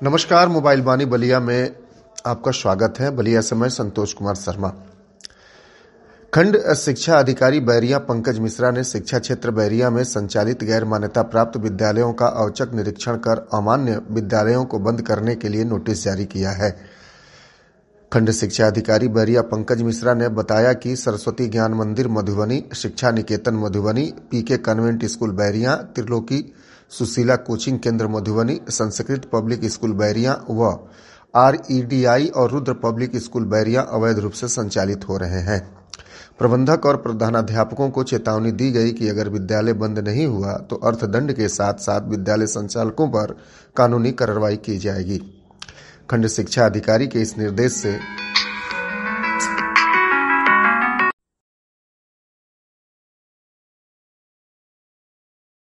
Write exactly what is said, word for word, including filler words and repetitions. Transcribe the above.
नमस्कार, मोबाइल वाणी बलिया में आपका स्वागत है। बलिया से मैं संतोष कुमार शर्मा। खंड शिक्षा अधिकारी बैरिया पंकज मिश्रा ने शिक्षा क्षेत्र बैरिया में संचालित गैर मान्यता प्राप्त विद्यालयों का औचक निरीक्षण कर अमान्य विद्यालयों को बंद करने के लिए नोटिस जारी किया है। खंड शिक्षा अधिकारी बैरिया पंकज मिश्रा ने बताया कि सरस्वती ज्ञान Mandir Madhubani, Shiksha Niketan Madhubani, PK convent school Bairiya, Triloki Sushila coaching Kendra Madhubani, Sanskrit public school Bairiya व आरईडीआई और रुद्र पब्लिक स्कूल बैरिया अवैध रूप से संचालित हो रहे हैं। प्रबंधक और प्रधानाध्यापकों को चेतावनी दी गई कि अगर विद्यालय बंद नहीं हुआ तो अर्थदंड के साथ साथ विद्यालय संचालकों पर कानूनी कार्रवाई की जाएगी। खंड शिक्षा अधिकारी के इस निर्देश से